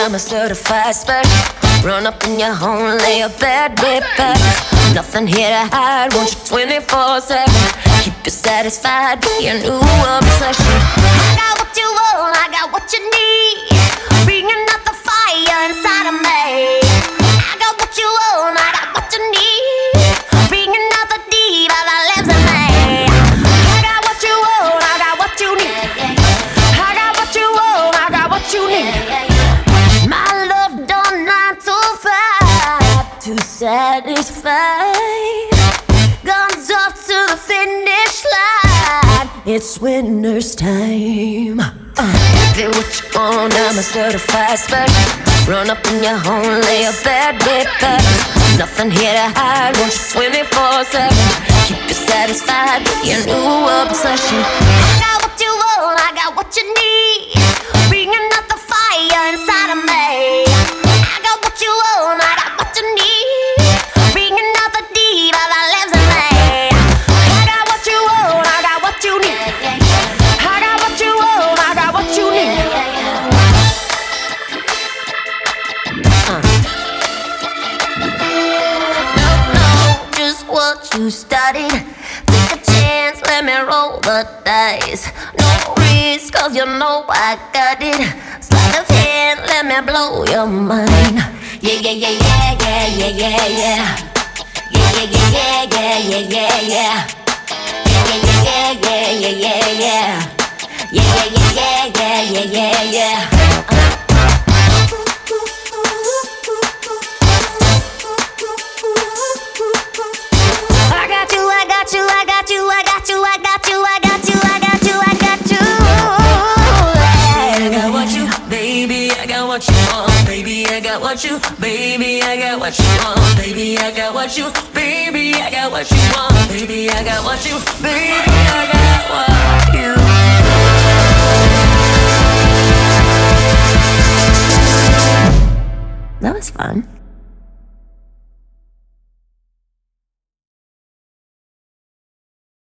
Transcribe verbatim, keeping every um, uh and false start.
I'm a certified special. Run up in your home, lay a bed with back. Nothing here to hide, want you twenty-four seven. Keep you satisfied, be a new obsession. I got what you want, I got what you need. Bringing up the fire inside of me. I got what you want, I got what you need. Bringing out the deep that lives in me. I got what you want, I got what you need. I got what you want, I got what you need. My love done nine to five to satisfy. Guns off to the finish line. It's winner's time. Uh, get what you want, I'm a certified special. Run up in your home, lay a bed with back. Nothing here to hide, want you twenty-four seven. Keep you satisfied, be a new obsession. I got what you want, I got what you need. Bringing out the fire inside of me. I got what you want, I got what you need. Bringing out the deep that lives in me. I got what you want, I got what you need. I got what you want, I got what you need. Uh. Don't know just what you studied. Take a chance, let me roll the dice. No risk, cause you know I got it. Sleight of hand, let me blow your mind. Yeah, yeah, yeah, yeah, yeah, yeah, yeah, yeah. Yeah, yeah, yeah, yeah, yeah, yeah, yeah. Yeah, yeah, yeah, yeah, yeah, yeah, yeah. Yeah, yeah, yeah, yeah, yeah, yeah, yeah. I got you, I got you, I got you, I got you, I got you, I got you, I got you, I got you. I got what you, baby, I got what you want, baby, I got what you, baby, I got what you want, baby, I got what you, baby, I got what you want, baby, I got what you, baby, I got what you. That was fun.